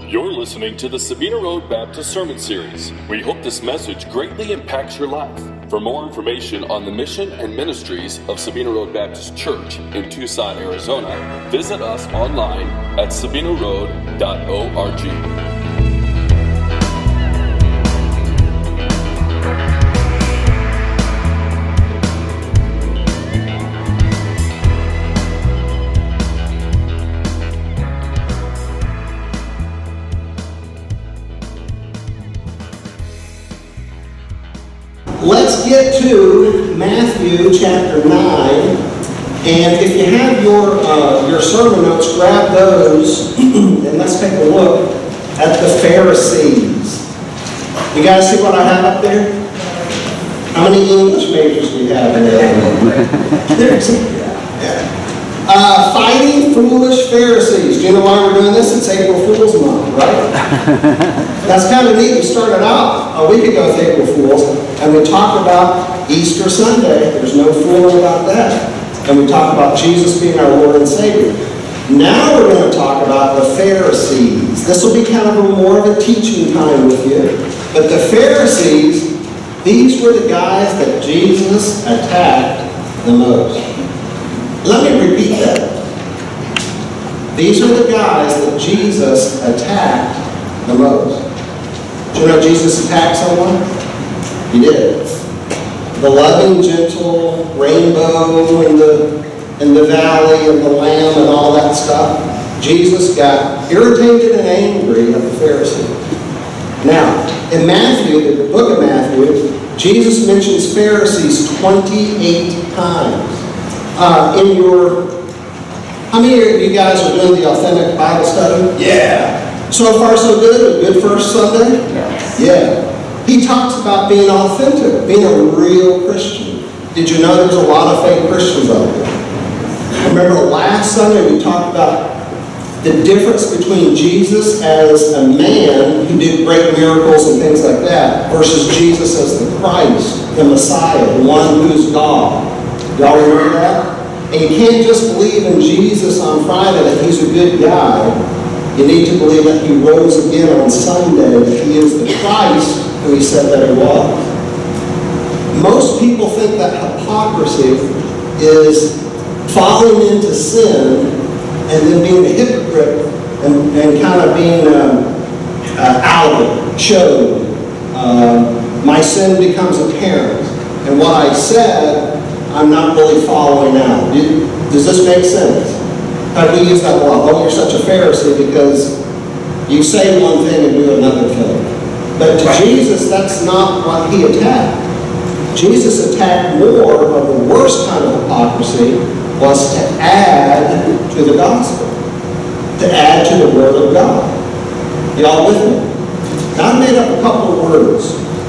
You're listening to the Sabina Road Baptist Sermon Series. We hope this message greatly impacts your life. For more information on the mission and ministries of Sabina Road Baptist Church in Tucson, Arizona, visit us online at sabinaroad.org. Let's get to Matthew chapter 9, and if you have your sermon notes, grab those, and let's take a look at the Pharisees. You guys see what I have up there? How many English majors do you have in there? Fighting foolish Pharisees. Do you know why we're doing this? It's April Fool's month, right? That's kind of neat. We started out a week ago with April Fool's, and we talked about Easter Sunday. There's no fooling about that. And we talked about Jesus being our Lord and Savior. Now we're going to talk about the Pharisees. This will be kind of more of a teaching time with you. But the Pharisees, these were the guys that Jesus attacked the most. Let me repeat that. These are the guys that Jesus attacked the most. Do you know Jesus attacked someone? He did. The loving, gentle rainbow in the valley and the lamb and all that stuff. Jesus got irritated and angry at the Pharisees. Now, in Matthew, the book of Matthew, Jesus mentions Pharisees 28 times. How many of you guys are doing the Authentic Bible Study? Yeah. So far so good? A good first Sunday? Yes. Yeah. He talks about being authentic, being a real Christian. Did you know there's a lot of fake Christians out there? Remember last Sunday we talked about the difference between Jesus as a man who did great miracles and things like that versus Jesus as the Christ, the Messiah, the one who's God. Y'all remember that? And you can't just believe in Jesus on Friday that he's a good guy. You need to believe that he rose again on Sunday, that he is the Christ who he said that he was. Most people think that hypocrisy is falling into sin and then being a hypocrite and kind of being outed, showed. My sin becomes apparent. And what I said, I'm not really following out. Does this make sense? How do we use that a lot? Oh, you're such a Pharisee because you say one thing and do another thing. But to Jesus, that's not what he attacked. Jesus attacked more of the worst kind of hypocrisy was to add to the gospel, to add to the word of God. Y'all with me? Now I made up a couple of words.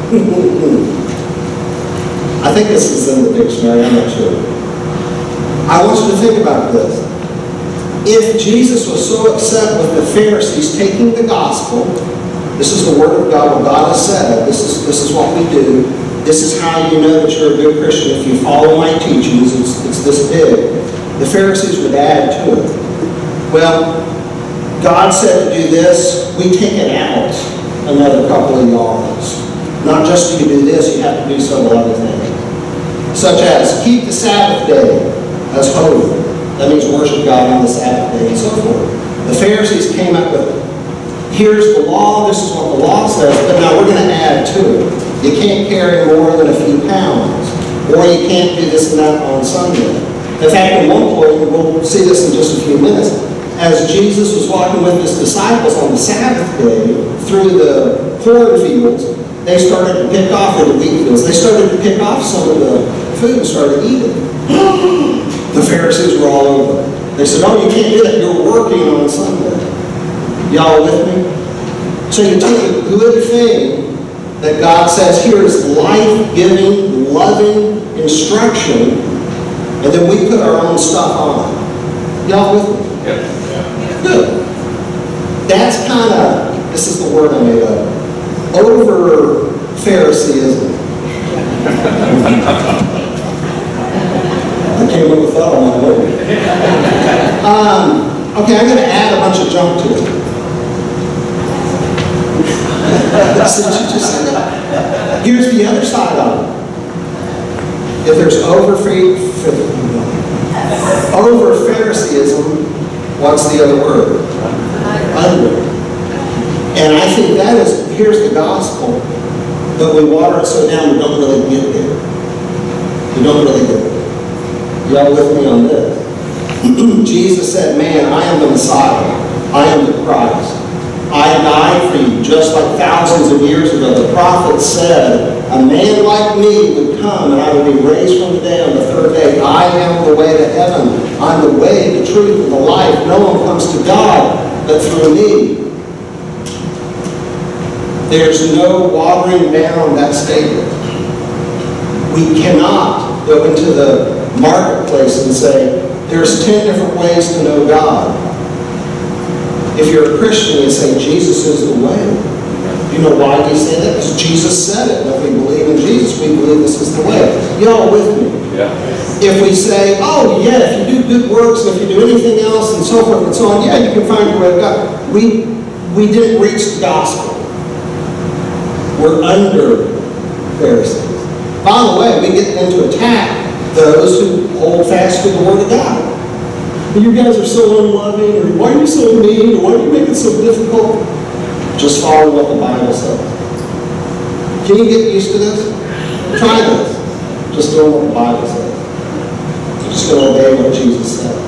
I think this is in the dictionary, I'm not sure. I want you to think about this. If Jesus was so upset with the Pharisees taking the gospel, this is the word of God, what God has said, this is what we do, this is how you know that you're a good Christian. If you follow my teachings, it's this big. The Pharisees would add to it. Well, God said to do this, we take it out another couple of yards. Not just you do this, you have to do several other things. Such as keep the Sabbath day as holy. That means worship God on the Sabbath day and so forth. The Pharisees came up with, here's the law, this is what the law says, but now we're going to add to it. You can't carry more than a few pounds, or you can't do this and that on Sunday. In fact, at one point, we'll see this in just a few minutes, as Jesus was walking with his disciples on the Sabbath day through the cornfields, they started to pick off, or the wheat fields, they started to pick off some of the food and started eating. The Pharisees were all over it. They said, oh, you can't do that, you're working on Sunday. Y'all with me? So you take a good thing that God says here is life-giving, loving instruction, and then we put our own stuff on. Y'all with me? Yep. Good. That's kind of, this is the word I made up, over Phariseeism. I came up with that on my own. Okay, I'm going to add a bunch of junk to it. I said, "Did you just say that?" Here's the other side of it. If there's over Phariseeism, what's the other word? Under. And I think that is, here's the gospel, but we water it so down we don't really get there. We don't really get there. Y'all with me on this? Jesus said, "Man, I am the Messiah. I am the Christ. I died for you," just like thousands of years ago. The prophet said, "A man like me would come and I would be raised from the dead on the third day. I am the way to heaven. I'm the way, the truth, and the life. No one comes to God but through me." There's no watering down that statement. We cannot go into the marketplace and say, there's 10 different ways to know God. If you're a Christian, you say, Jesus is the way. You know why we say that? Because Jesus said it. If we believe in Jesus, we believe this is the way. Y'all with me? Yeah. If we say, oh yeah, if you do good works, and if you do anything else, and so forth and so on, yeah, you can find your way to God. We didn't reach the gospel. We're under Pharisees. By the way, we get them to attack those who hold fast to the Word of God. You guys are so unloving, or why are you so mean, or why do you make it so difficult? Just follow what the Bible says. Can you get used to this? Try this. Just doing what the Bible says. You're just going to obey what Jesus said.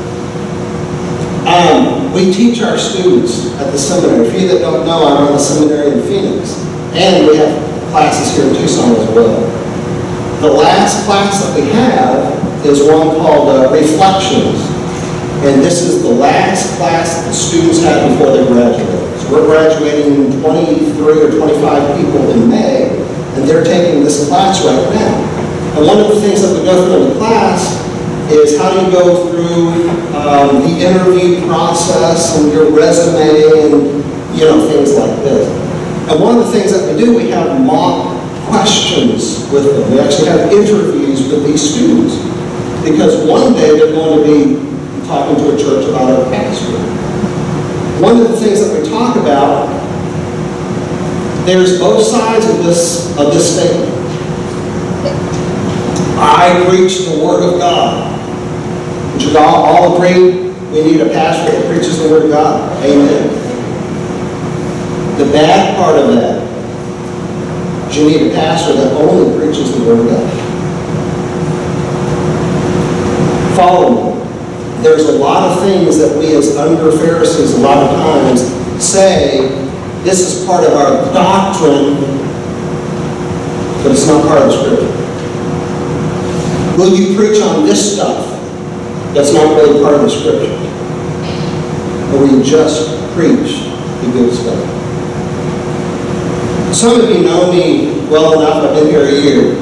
We teach our students at the seminary. For you that don't know, I run a seminary in Phoenix. And we have classes here in Tucson as well. The last class that we have is one called Reflections. And this is the last class that the students have before they graduate. So we're graduating 23 or 25 people in May, and they're taking this class right now. And one of the things that we go through in the class is how do you go through the interview process and your resume and, things like this. And one of the things that we do, we have mock questions with them. We actually have interviews with these students. Because one day they're going to be talking to a church about our pastor. One of the things that we talk about, there's both sides of this statement. I preach the Word of God. Would you all agree we need a pastor that preaches the Word of God? Amen. The bad part of that is you need a pastor that only preaches the Word of God. Follow me. There's a lot of things that we as under-Pharisees a lot of times say, this is part of our doctrine, but it's not part of the Scripture. Will you preach on this stuff that's not really part of the Scripture? Or will you just preach the good stuff? Some of you know me well enough. I've been here a year.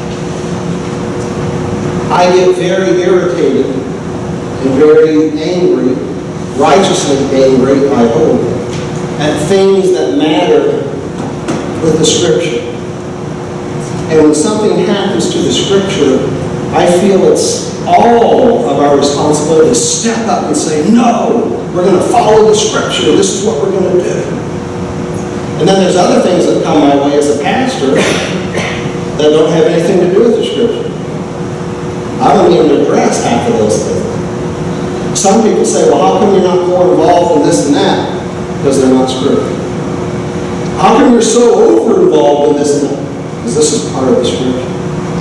I get very irritated and very angry, righteously angry, I hope, at things that matter with the Scripture. And when something happens to the Scripture, I feel it's all of our responsibility to step up and say, no, we're going to follow the Scripture. This is what we're going to do. And then there's other things that come my way as a pastor that don't have anything to do with the Scripture. I don't even address half of those things. Some people say, well, how come you're not more involved in this and that? Because they're not Scripture. How come you're so over-involved in this and that? Because this is part of the Scripture.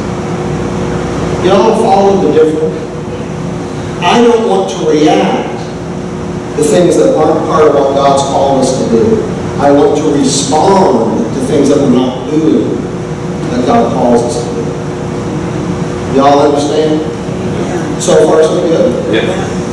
Y'all follow the difference? I don't want to react to things that aren't part of what God's called us to do. I want to respond to things that we're not doing that God calls us to do. Y'all understand? So far, so good? Yeah.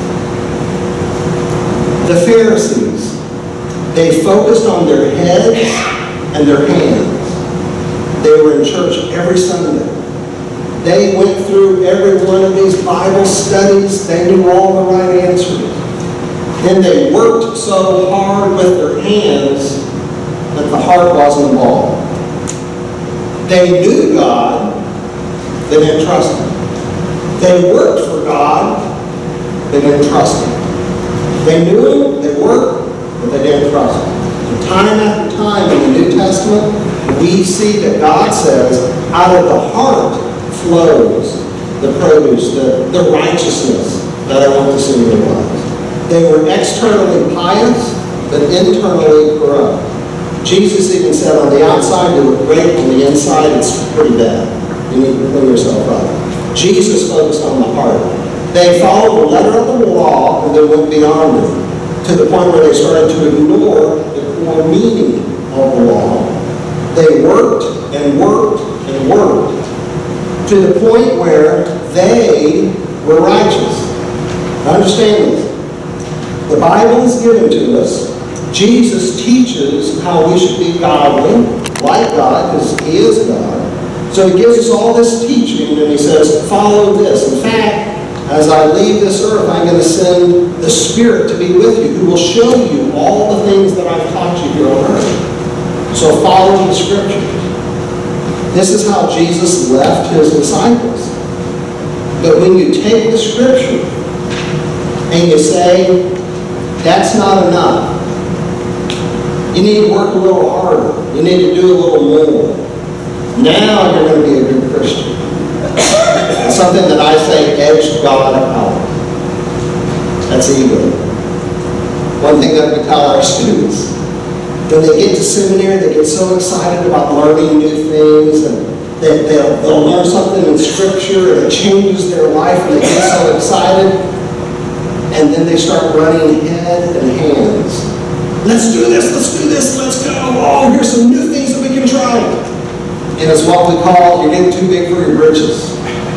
The Pharisees, they focused on their heads and their hands. They were in church every Sunday. They went through every one of these Bible studies. They knew all the right answers. Then they worked so hard with their hands that the heart wasn't involved. They knew God, they didn't trust Him. They worked for God, they didn't trust Him. They knew Him, they worked, but they didn't trust Him. And time after time in the New Testament, we see that God says, out of the heart flows the produce, the righteousness that I want to see in their lives. They were externally pious, but internally corrupt. Jesus even said on the outside they look great, on the inside it's pretty bad. You need to clean yourself up. Jesus focused on the heart. They followed the letter of the law and then went beyond it, to the point where they started to ignore the core meaning of the law. They worked and worked and worked to the point where they were righteous. Now understand this. The Bible is given to us. Jesus teaches how we should be godly, like God, because He is God. So He gives us all this teaching, and He says, follow this. In fact, as I leave this earth, I'm going to send the Spirit to be with you, who will show you all the things that I've taught you here on earth. So follow the Scriptures. This is how Jesus left His disciples. But when you take the Scripture and you say, that's not enough, you need to work a little harder, you need to do a little more, now you're going to be a good Christian. It's something that I say, edge God out. That's ego. One thing that we tell our students, when they get to seminary, they get so excited about learning new things, and they'll learn something in Scripture, and it changes their life, and they get so excited, and then they start running head and hands. Let's do this, let's go. Oh, here's some new things that we can try. And it's what we call, you're getting too big for your britches.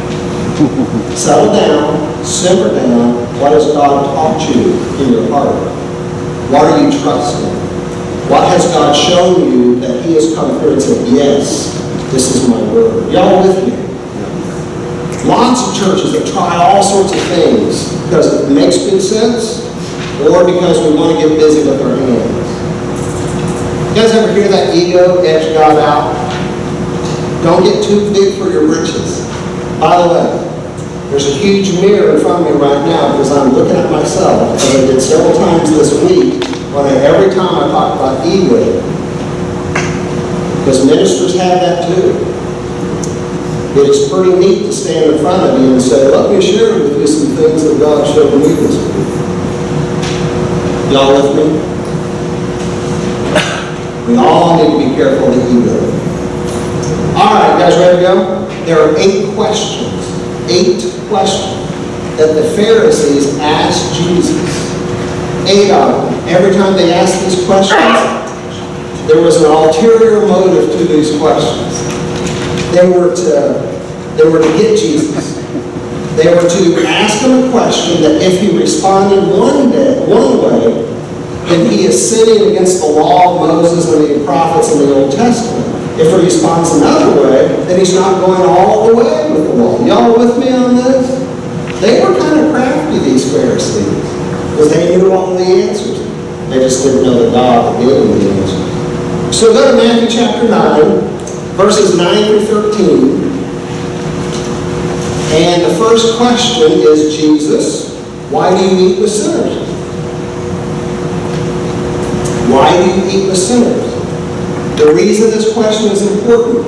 Settle down, simmer down. What has God taught you in your heart? What are you trusting? What has God shown you that He has come through and said, yes, this is my word? Y'all with me? Lots of churches that try all sorts of things because it makes good sense or because we want to get busy with our hands. You guys ever hear that ego edge God out? Don't get too big for your britches. By the way, there's a huge mirror in front of me right now because I'm looking at myself, as I did several times this week, every time I talk about ego. Because ministers have that too. It is pretty neat to stand in front of you and say, let me share with you some things that God showed me this week. Y'all with me? We all need to be careful of the ego. All right, you guys ready to go? There are 8 questions that the Pharisees asked Jesus. 8 of them. Every time they asked these questions, there was an ulterior motive to these questions. They were to get Jesus. They were to ask him a question that if he responded one way, then he is sinning against the law of Moses and the prophets in the Old Testament. If he responds another way, then he's not going all the way with the law. Y'all with me on this? They were kind of crafty, these Pharisees, because they knew all the answers. They just didn't know the God that gave them the answers. So go to Matthew chapter 9, verses 9 through 13. And the first question is, Jesus, why do you eat with sinners? Why do you eat with sinners? The reason this question is important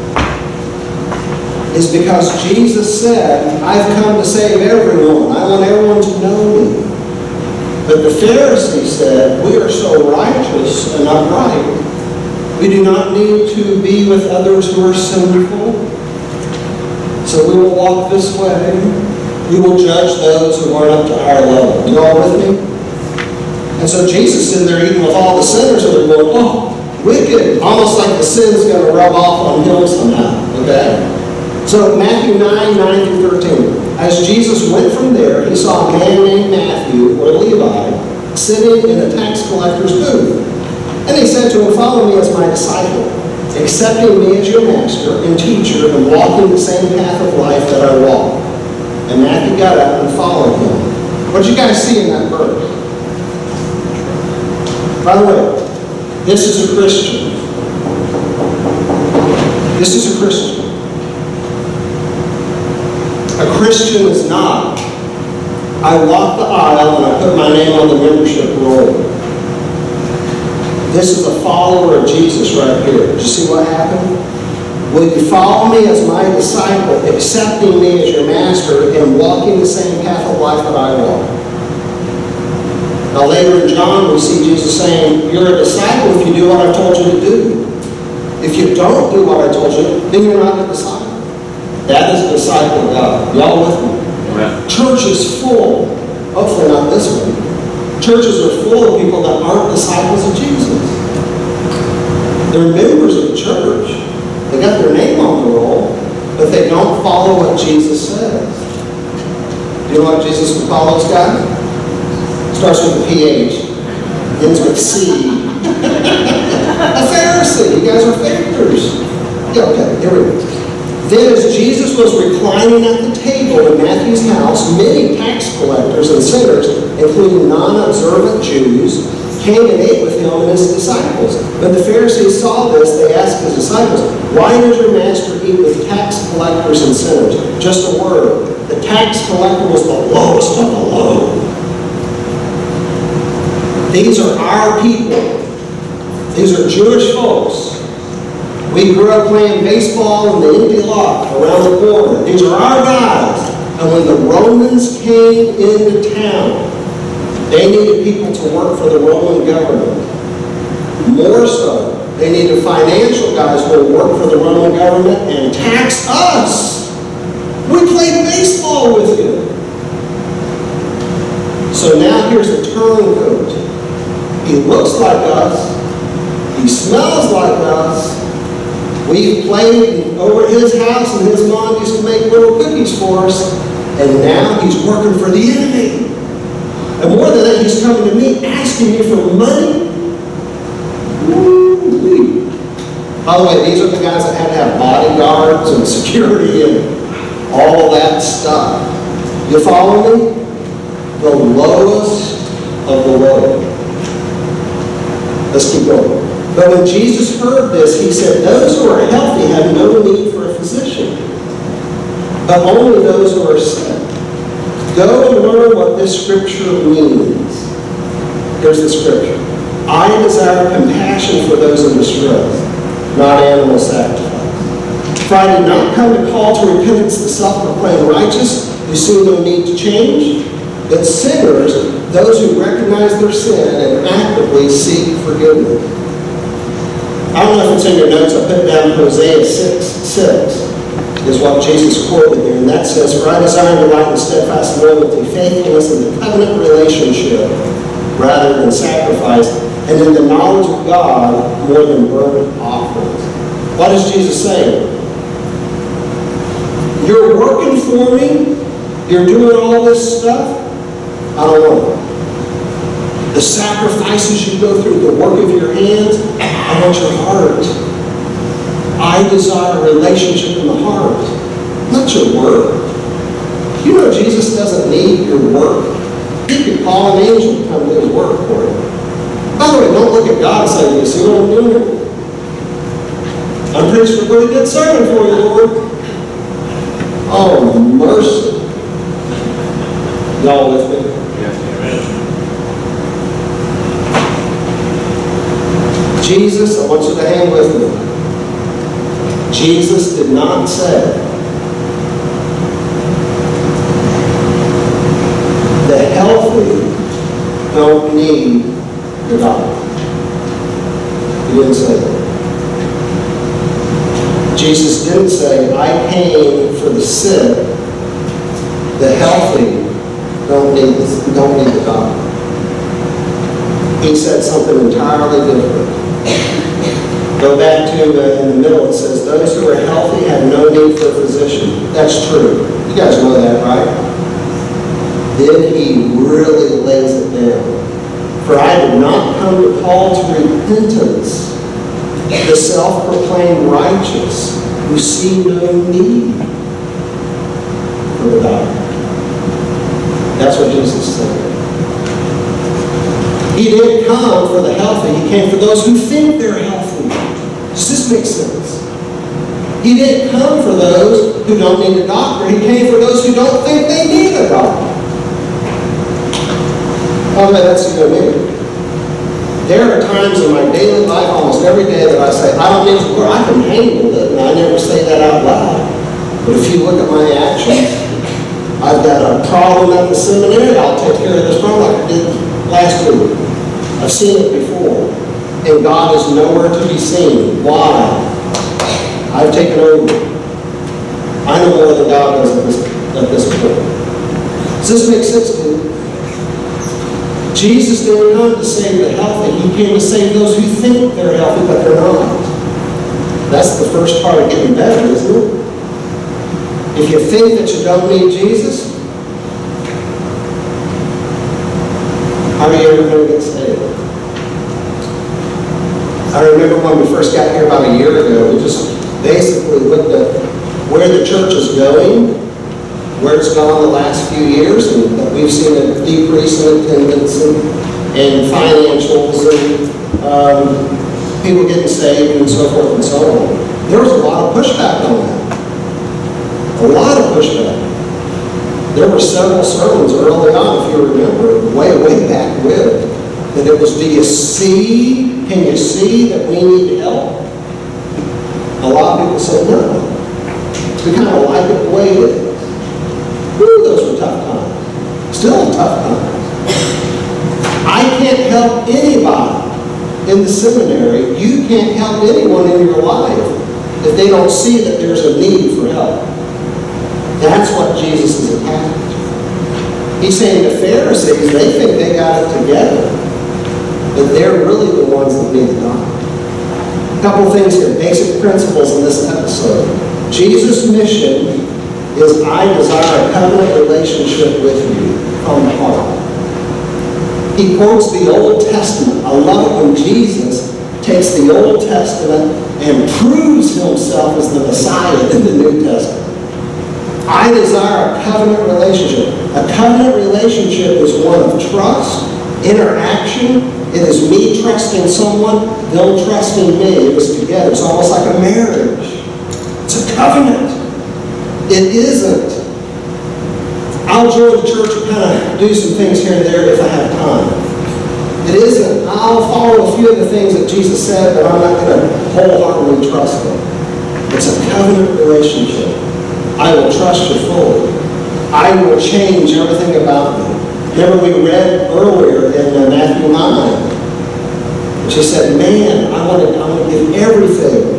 is because Jesus said, I've come to save everyone. I want everyone to know me. But the Pharisees said, we are so righteous and upright. We do not need to be with others who are sinful. So we will walk this way. We will judge those who aren't up to our level. You all with me? And so Jesus is sitting there eating with all the sinners, and they're going, oh, wicked. Almost like the sin's going to rub off on him somehow. Okay? So Matthew 9 through 13. As Jesus went from there, he saw a man named Matthew, or Levi, sitting in a tax collector's booth. And he said to him, follow me as my disciple, accepting me as your master and teacher and walking the same path of life that I walk. And Matthew got up and followed him. What did you guys see in that verse? By the way, this is a Christian. This is a Christian. A Christian is not, I walk the aisle and I put my name on the membership roll. This is a follower of Jesus right here. Did you see what happened? Will you follow me as my disciple, accepting me as your master, and walking the same path of life that I walk? Now later in John, we see Jesus saying, you're a disciple if you do what I told you to do. If you don't do what I told you, then you're not a disciple. That is a disciple of God. Y'all with me? Amen. Church is full. Hopefully not this one. Churches are full of people that aren't disciples of Jesus. They're members of the church. They got their name on the roll, but they don't follow what Jesus says. Do you know what Jesus would call those guys? Starts with a PH, ends with C. A Pharisee. You guys are fakers. Yeah, okay, here we go. Then as Jesus was reclining at the table in Matthew's house, many tax collectors and sinners, including non-observant Jews, came and ate with him and his disciples. When the Pharisees saw this, they asked his disciples, why does your master eat with tax collectors and sinners? Just a word. The tax collector was the lowest of the low. These are our people. These are Jewish folks. We grew up playing baseball in the empty lot around the corner. These are our guys. And when the Romans came into town, they needed people to work for the Roman government. More so, they needed financial guys who would work for the Roman government and tax us. We played baseball with you. So now here's a turncoat. He looks like us. He smells like us. We've played over his house, and his mom used to make little cookies for us. And now he's working for the enemy. And more than that, he's coming to me, asking me for money. Woo-wee. By the way, these are the guys that had to have bodyguards and security and all of that stuff. You follow me? The lowest of the low. Let's keep going. But when Jesus heard this, he said, those who are healthy have no need for a physician, but only those who are sick. Go and learn what this scripture means. Here's the scripture. I desire compassion for those in distress, not animal sacrifice. For I did not come to call to repentance the self-proclaimed righteous who see no need to change, but sinners, those who recognize their sin and actively seek forgiveness. I don't know if it's in your notes. I put down Hosea 6:6 is what Jesus quoted there. And that says, for I desire to delight in steadfast loyalty, faithfulness in the covenant relationship rather than sacrifice, and in the knowledge of God more than burnt offerings. What is Jesus saying? You're working for me. You're doing all this stuff. I don't know. The sacrifices you go through, the work of your hands, I want your heart. I desire a relationship in the heart, not your work. You know Jesus doesn't need your work. He could call an angel to come do his work for you. By the way, don't look at God and say, do you see what I'm doing? I'm preaching a pretty good sermon for you, Lord. Oh, mercy. Y'all with me? Jesus, I want you to hang with me. Jesus did not say the healthy don't need the doctor. He didn't say that. Jesus didn't say, I came for the sick. The healthy don't need the doctor. He said something entirely different. Go back to in the middle, it says, those who are healthy have no need for a physician. That's true. You guys know that, right? Then he really lays it down. For I did not come to call to repentance the self-proclaimed righteous who see no need for the doctor. That's what Jesus said. He didn't come for the healthy. He came for those who think they're healthy. Does this make sense? He didn't come for those who don't need a doctor. He came for those who don't think they need a doctor. Oh, man, that's what I mean. There are times in my daily life, almost every day, that I say, I don't need to worry, I can handle it, and I never say that out loud. But if you look at my actions, I've got a problem at the seminary, I'll take care of this problem like I did last week. I've seen it before. And God is nowhere to be seen. Why? I've taken over. I know more than God does at this point. Does this make sense to you? Jesus didn't come to save the healthy. He came to save those who think they're healthy, but they're not. That's the first part of getting better, isn't it? If you think that you don't need Jesus, how are you ever going to get saved? I remember when we first got here about a year ago, we just basically looked at where the church is going, where it's gone the last few years, and that we've seen a decrease in attendance and financials and people getting saved and so forth and so on. There was a lot of pushback on that. A lot of pushback. There were several sermons early on, if you remember, way back with, that it was, do you see, can you see that we need help? A lot of people said no. We kind of like it the way it is. Woo, those were tough times. Still tough times. I can't help anybody in the seminary. You can't help anyone in your life if they don't see that there's a need for help. That's what Jesus is attacking. He's saying the Pharisees, they think they got it together, but they're really the ones that need God. A couple things here, basic principles in this episode. Jesus' mission is, I desire a covenant relationship with you from the heart. He quotes the Old Testament. I love it when Jesus takes the Old Testament and proves himself as the Messiah in the New Testament. I desire a covenant relationship. A covenant relationship is one of trust, interaction. It is me trusting someone, them trusting me. It is together. It's almost like a marriage. It's a covenant. It isn't. I'll join the church and kind of do some things here and there if I have time. It isn't. I'll follow a few of the things that Jesus said, but I'm not going to wholeheartedly trust them. It's a covenant relationship. I will trust you fully. I will change everything about me. Remember we read earlier in Matthew 9, she said, man, I want to give everything.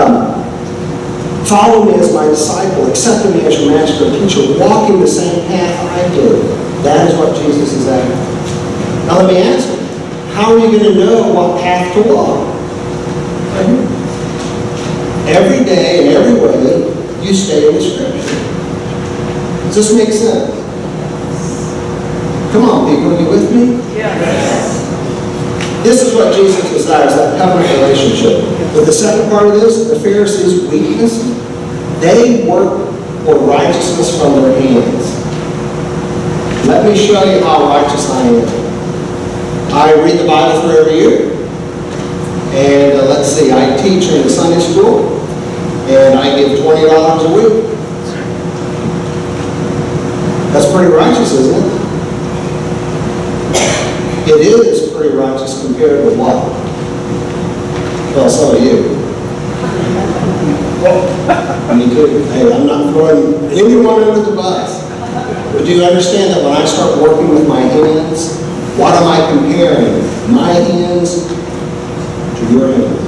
Follow me as my disciple, accept me as your master and teacher, walking the same path I did. That is what Jesus is after. Now let me ask you, how are you going to know what path to walk? Right here. Every day and every way, you stay in the Scripture. Does this make sense? Come on, people, are you with me? Yes. This is what Jesus desires, that covenant relationship. But the second part of this, the Pharisees' weakness, they work for righteousness from their hands. Let me show you how righteous I am. I read the Bible through every year. And let's see, I teach in the Sunday school. And I give $20 a week. That's pretty righteous, isn't it? It is pretty righteous compared to what? Well, some of you. Me too. Hey, I'm not throwing anyone under the bus. But do you understand that when I start working with my hands, what am I comparing? My hands to your hands.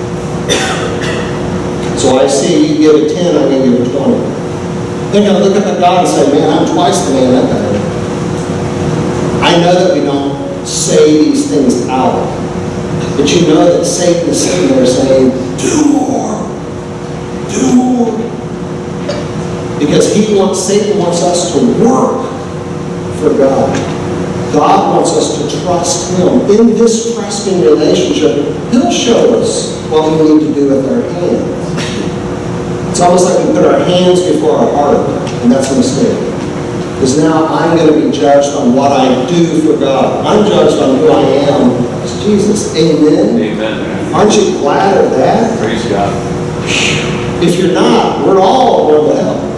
So I see you give a 10, I'm going to give a 20. They're going to look up at God and say, man, I'm twice the man that guy. I know that we don't say these things out. But you know that Satan is sitting there saying, do more. Do more. Because Satan wants us to work for God. God wants us to trust Him. In this trusting relationship, He'll show us what we need to do with our hands. It's almost like we put our hands before our heart, and that's a mistake. Because now I'm going to be judged on what I do for God. I'm judged on who I am as Jesus. Amen? Amen. Aren't you glad of that? Praise God. If you're not, we're all going to hell.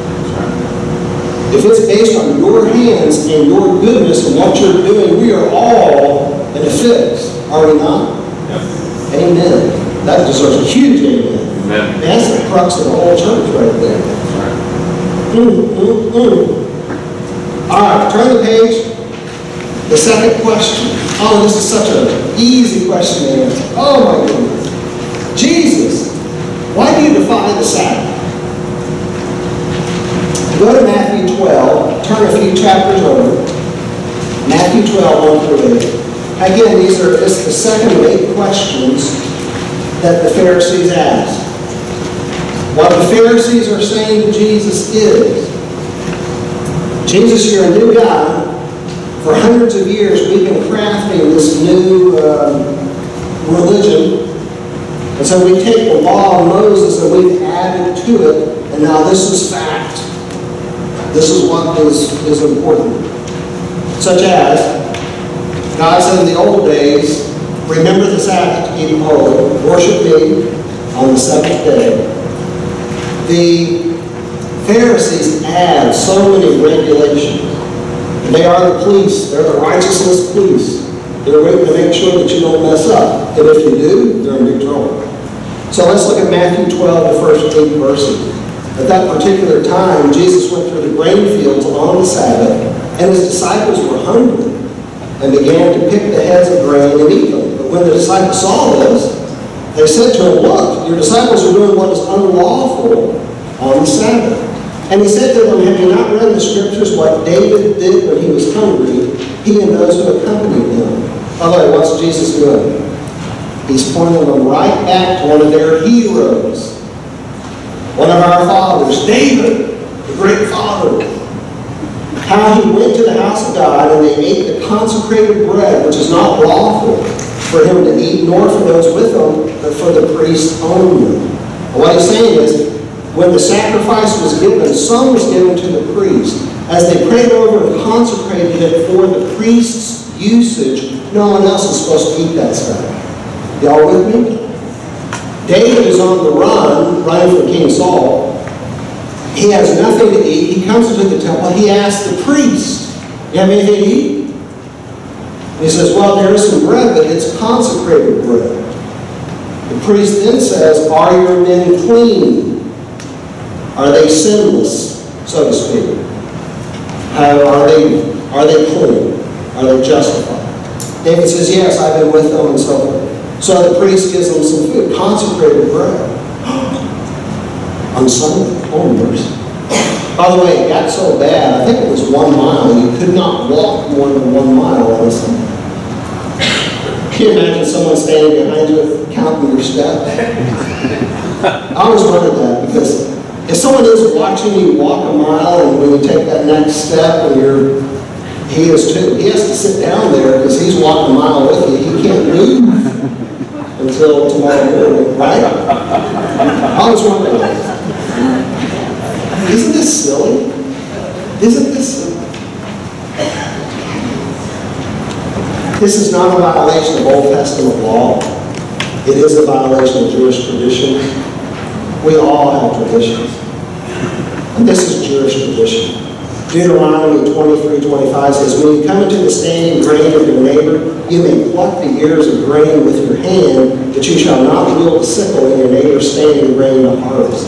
If it's based on your hands and your goodness and what you're doing, we are all in a fix. Are we not? Yes. Amen. That deserves a huge amen. Amen. That's the crux of the whole church right there. All right, turn the page. The second question. Oh, this is such an easy question to answer. Oh my goodness. Jesus, why do you defy the Sabbath? Go to Matthew 12, turn a few chapters over. Matthew 12, 1 through 8. Again, these are just the second of 8 questions that the Pharisees asked. What the Pharisees are saying to Jesus is, Jesus, you're a new guy. For hundreds of years, we've been crafting this new religion. And so we take the law of Moses and we've added to it, and now this is fact. This is what is important. Such as, God said in the old days, remember the Sabbath to keep it holy, worship me on the seventh day. The Pharisees add so many regulations. They are the police. They're the righteousness police. They're waiting to make sure that you don't mess up. And if you do, they're in big trouble. So let's look at Matthew 12, the first 8 verses. At that particular time, Jesus went through the grain fields on the Sabbath, and his disciples were hungry and began to pick the heads of grain and eat them. But when the disciples saw this, they said to him, look, your disciples are doing what is unlawful on the Sabbath. And he said to them, have you not read in the Scriptures what David did when he was hungry, he and those who accompanied him? By the way, what's Jesus doing? He's pointing them right back to one of their heroes. One of our fathers, David, the great father. How he went to the house of God and they ate the consecrated bread, which is not lawful for him to eat, nor for those with him, but for the priests only. And what he's saying is, when the sacrifice was given, some was given to the priest. As they prayed over and consecrated it for the priest's usage, no one else is supposed to eat that stuff. Y'all with me? David is on the run, running from King Saul. He has nothing to eat. He comes into the temple. He asks the priest, you have anything to eat? And he says, well, there is some bread, but it's consecrated bread. The priest then says, are your men clean? Are they sinless, so to speak? Are they clean? Are they justified? David says, yes, I've been with them and so forth. So the priest gives them some food, consecrated bread. On Sunday, oh mercy. By the way, it got so bad, I think it was 1 mile. You could not walk more than 1 mile on a Sunday. Can you imagine someone standing behind you counting your steps? I always wondered that, because if someone is watching you walk a mile and when you take that next step and he is too. He has to sit down there because he's walking a mile with you. He can't move until tomorrow morning, right? I was wondering, isn't this silly? Isn't this silly? This is not a violation of Old Testament law. It is a violation of Jewish tradition. We all have traditions. And this is Jewish tradition. Deuteronomy 23:25 says, when you come into the standing grain of your neighbor, you may pluck the ears of grain with your hand, but you shall not wield the sickle in your neighbor's standing grain to harvest.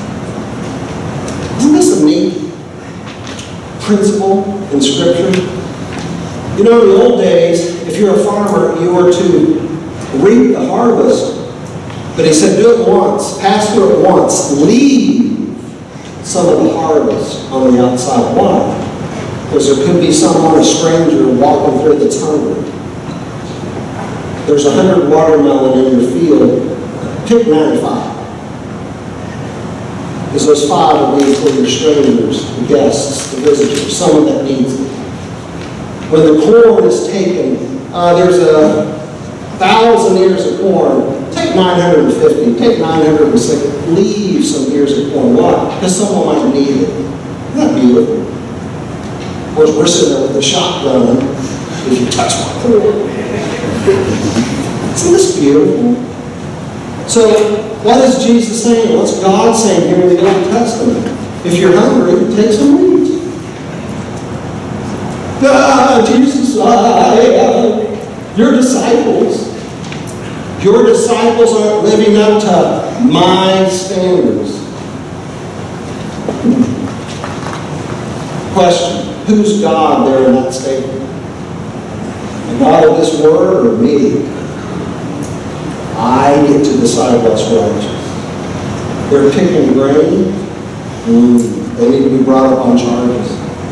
Isn't this a neat principle in Scripture? You know, in the old days, if you're a farmer, you were to reap the harvest. But he said, do it once, pass through it once, leave some of the harvest on the outside. Why? Because there could be someone, a stranger, walking through that's hungry. There's 100 watermelon in your field, pick 95. Because those 5 will be for your strangers, the guests, the visitors, someone that needs it. When the corn is taken, there's 1,000 ears of corn. Take 950, take 960, leave some ears of corn. Why? Because someone might need it. Isn't that beautiful? Of course, we're sitting there with the shotgun. If you touch my corn. Isn't this beautiful? So, what is Jesus saying? What's God saying here in the Old Testament? If you're hungry, take some meat. Jesus, your disciples, Your disciples aren't living up to my standards. Question, who's God there in that statement? The God of this word or me? I get to decide what's righteous. They're picking grain. They need to be brought up on charges.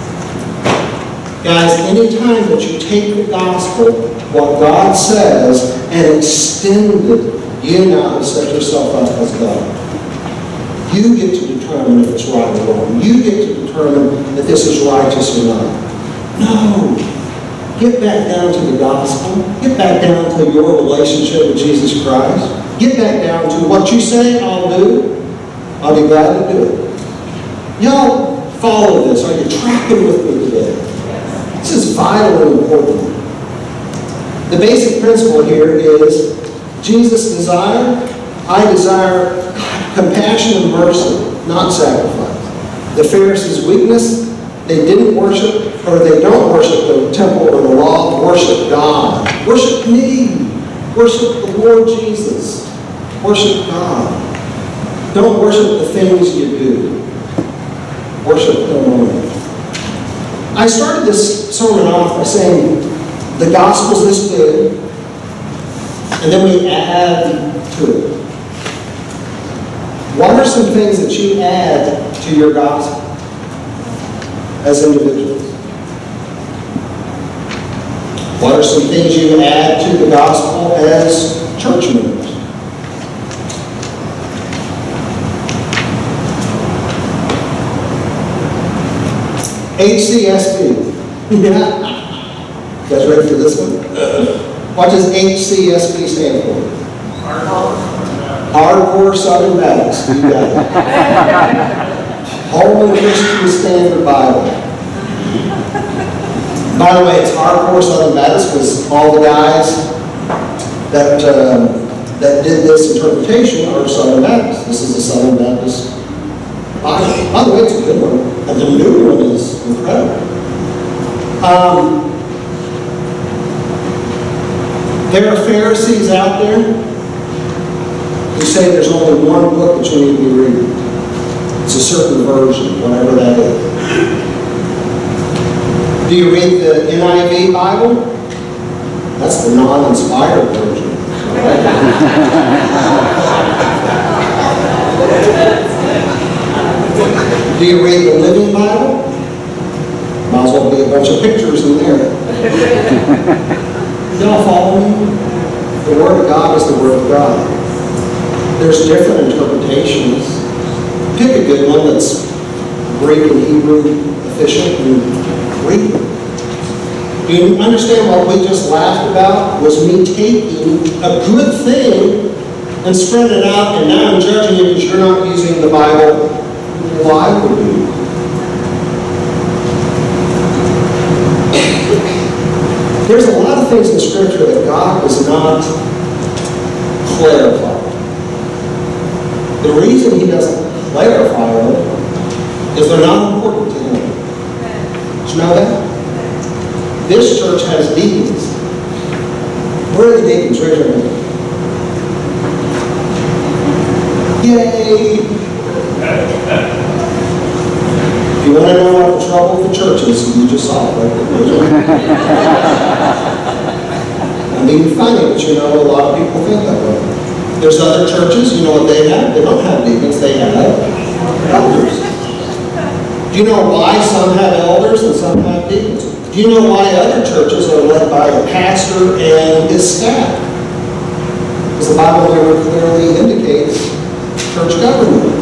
Guys, anytime that you take the gospel, what God says, and extend it, you now have set yourself up as God. You get to determine if it's right or wrong. You get to determine if this is righteous or not. No. Get back down to the gospel. Get back down to your relationship with Jesus Christ. Get back down to what you say I'll do. I'll be glad to do it. Y'all follow this. Are you tracking with me today? This is vitally important. The basic principle here is Jesus' desire. I desire compassion and mercy, not sacrifice. The Pharisees' weakness, they didn't worship, or they don't worship the temple or the law, worship God. Worship me. Worship the Lord Jesus. Worship God. Don't worship the things you do. Worship Him only. I started this sermon off by saying the gospel's this good, and then we add to it. What are some things that you add to your gospel as individuals? What are some things you add to the gospel as church members? HCSB. Yeah. You guys ready for this one? What does HCSB stand for? Hardcore Southern Baptist. You got it. Holman Christian Standard Bible. By the way, it's Hardcore Southern Baptist because all the guys that did this interpretation are Southern Baptists. This is a Southern Baptist Bible. By the way, it's a good one. And the new one is incredible. There are Pharisees out there who say there's only one book that you need to be reading. It's a certain version, whatever that is. Do you read the NIV Bible? That's the non-inspired version. Do you read the Living Bible? Might as well be a bunch of pictures in there. Y'all follow me? The Word of God is the Word of God. There's different interpretations. Pick a good one that's Greek and Hebrew efficient and read it. Do you understand what we just laughed about? Was me taking a good thing and spreading it out, and now I'm judging you because you're not using the Bible. Why would you? There's a lot of things in Scripture that God does not clarify. The reason He doesn't clarify them is they're not important to Him. Did you know that? This church has deacons. Where are the deacons? Raise your hand. Yay! If you want to know what the trouble with the church is, you just saw it right there. I'm being funny, but you know, a lot of people think that way. There's other churches, you know what they have? They don't have deacons, they have elders. Do you know why some have elders and some have deacons? Do you know why other churches are led by a pastor and his staff? Because the Bible very clearly indicates church government.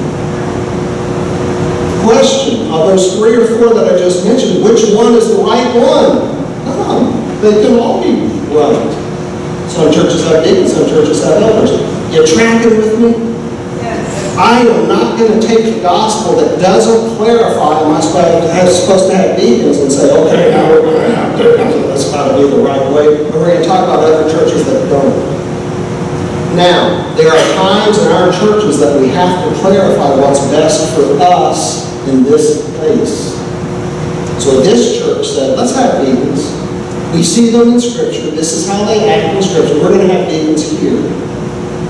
Question, of those 3 or 4 that I just mentioned, which one is the right one? They can all be right. Some churches have deacons, some churches have elders. You tracking with me? Yes. I am not going to take the gospel that doesn't clarify am I supposed to have deacons and say, okay, now we're going to have deacons. That's got to be the right way. But we're going to talk about other churches that don't. Now, there are times in our churches that we have to clarify what's best for us in this place. So this church said, let's have deacons. We see them in Scripture. This is how they act in Scripture. We're going to have deacons here.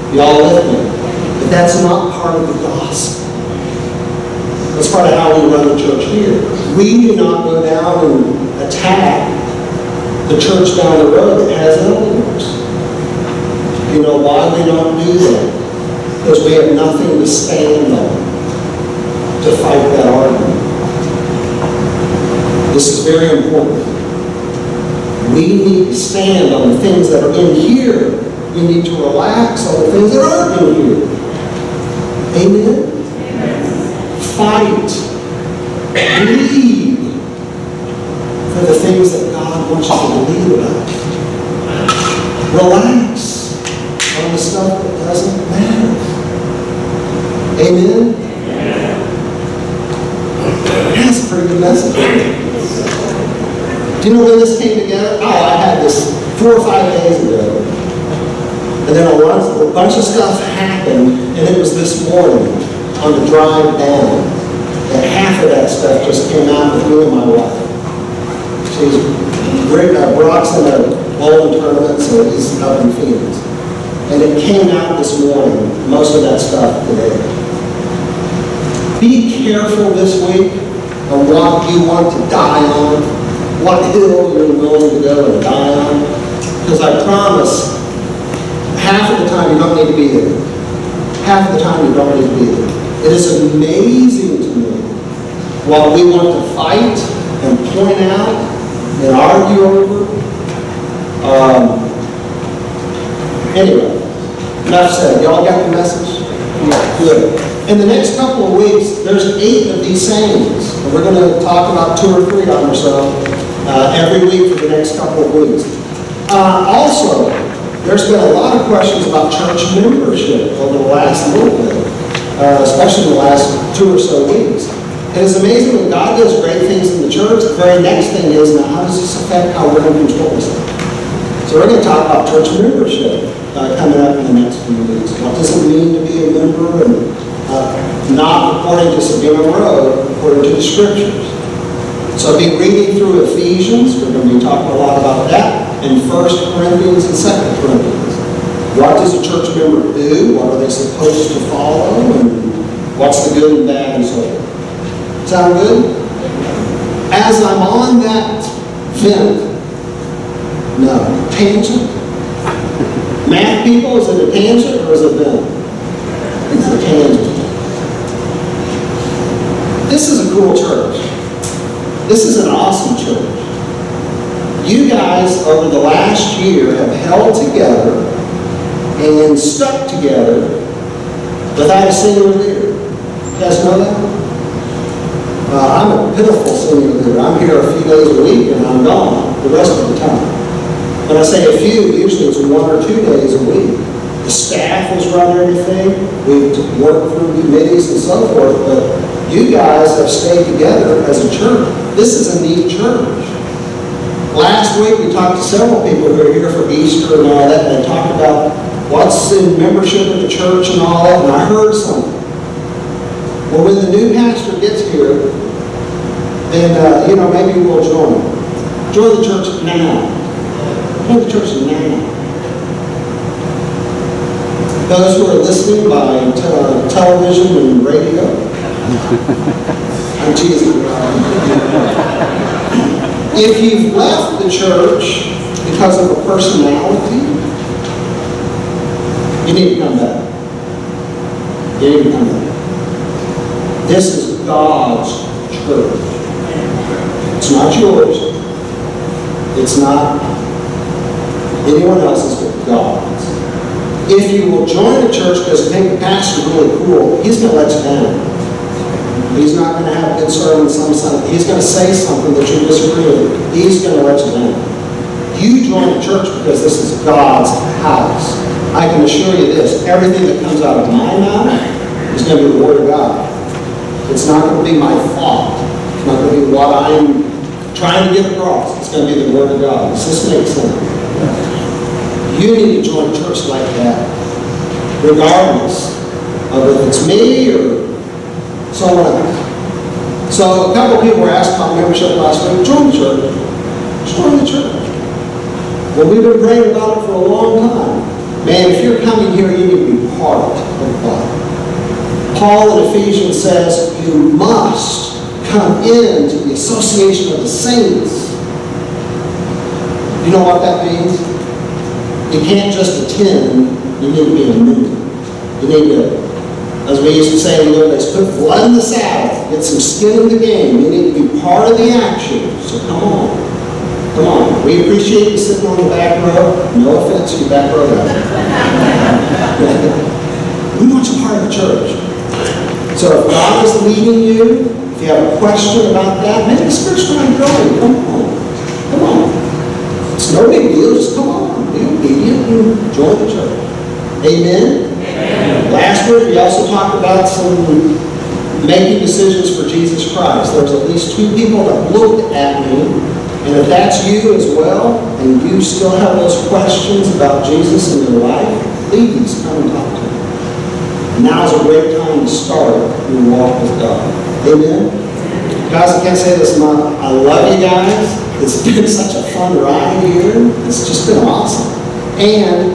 Y'all with me? But that's not part of the gospel. That's part of how we run the church here. We do not go down and attack the church down the road that has elders. You know why we don't do that? Because we have nothing to stand on to fight that argument. This is very important. We need to stand on the things that are in here. We need to relax on the things that aren't in here. Amen? Fight. Bleed for the things that God wants you to believe about. Relax on the stuff that doesn't matter. Amen? That's a pretty good message. Do you know when this came together? Oh, I had this 4 or 5 days ago. And then a bunch of stuff happened, and it was this morning on the drive down. And half of that stuff just came out with me and my wife. Brock's in a bowling tournament, so he's up in Phoenix. And it came out this morning, most of that stuff today. Be careful this week on what you want to die on, what hill you're willing to go and die on. Because I promise, half of the time you don't need to be there. Half of the time you don't need to be there. It is amazing to me what we want to fight and point out and argue over. Anyway, enough said. Y'all got the message? Yeah. Good. In the next couple of weeks, there's 8 of these sayings. And we're going to talk about 2 or 3 of them or so every week for the next couple of weeks. Also, there's been a lot of questions about church membership over the last little bit, especially the last 2 or so weeks. It is amazing when God does great things in the church. The very next thing is, now how does this affect how we're going to control stuff? So we're going to talk about church membership coming up in the next few weeks. What does it mean to be a member? And not according to Sabina Road, according to the Scriptures. So I'll be reading through Ephesians. We're going to be talking a lot about that. And 1 Corinthians and 2 Corinthians. What does a church member do? What are they supposed to follow? And what's the good and bad and so forth. Sound good? As I'm on that tangent. Math people, is it a tangent or is it a vent? It's a tangent. This is a cool church. This is an awesome church. You guys, over the last year, have held together and stuck together without a senior leader. You guys know that? I'm a pitiful senior leader. I'm here a few days a week and I'm gone the rest of the time. When I say a few, usually it's 1 or 2 days a week. The staff has run everything. We've worked through committees and so forth, but you guys have stayed together as a church. This is a neat church. Last week we talked to several people who are here for Easter and all that, and they talked about what's in membership of the church and all that, and I heard something. Well, when the new pastor gets here, then, maybe we'll join. Join the church now. Join the church now. Those who are listening by television and radio, I'm teasing. If you've left the church because of a personality, you need to come back. You need to come back. This is God's church. It's not yours. It's not anyone else's but God's. If you will join the church because you think the pastor's really cool, he's going to let you down. He's not going to have a good sermon some Sunday. He's going to say something that you disagree with. He's going to let you down. You join the church because this is God's house. I can assure you this, everything that comes out of my mouth is going to be the Word of God. It's not going to be my thought. It's not going to be what I'm trying to get across. It's going to be the Word of God. Does this make sense? You need to join a church like that, regardless of if it's me or someone else. So a couple of people were asked about membership last week. Join the church. Join the church. Well, we've been praying about it for a long time. Man, if you're coming here, you need to be Paul in Ephesians says, you must come into the association of the saints. You know what that means? You can't just attend, you need to be a member. You need to, as we used to say in the old days, put blood in the saddle, get some skin in the game. You need to be part of the action. So come on. Come on. We appreciate you sitting on the back row. No offense to your back row guys. We want you part of the church. So if God is leading you, if you have a question about that, maybe the Spirit's trying to grow you. Come on. Come on. It's no big deal. Just come on. Be obedient and join the church. Amen? Amen. Last week, we also talked about some making decisions for Jesus Christ. There's at least 2 people that looked at me. And if that's you as well, and you still have those questions about Jesus in your life, please come and talk to me. Now's a great time to start your walk with God. Amen? Guys, I can't say this enough. I love you guys. It's been such a fun ride here. It's just been awesome. And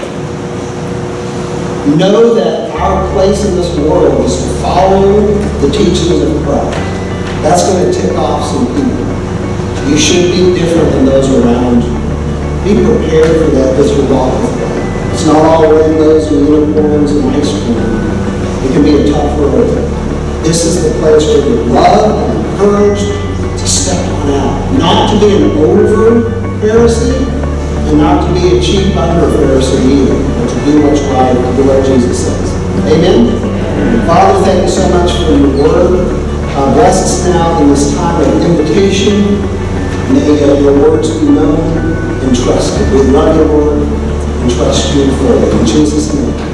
know that our place in this world is to follow the teachings of Christ. That's going to tick off some people. You should be different than those around you. Be prepared for that as you walk with God. It's not all rainbows and unicorns and ice cream. It can be a tough road. This is the place where you're loved and encouraged to step on out. Not to be an over Pharisee and not to be a cheap under Pharisee either, but to do what's right, to do what Jesus says. Amen? Father, thank you so much for your word. Bless us now in this time of invitation. May your words be known and trusted. We love your word and trust you for it. In Jesus' name.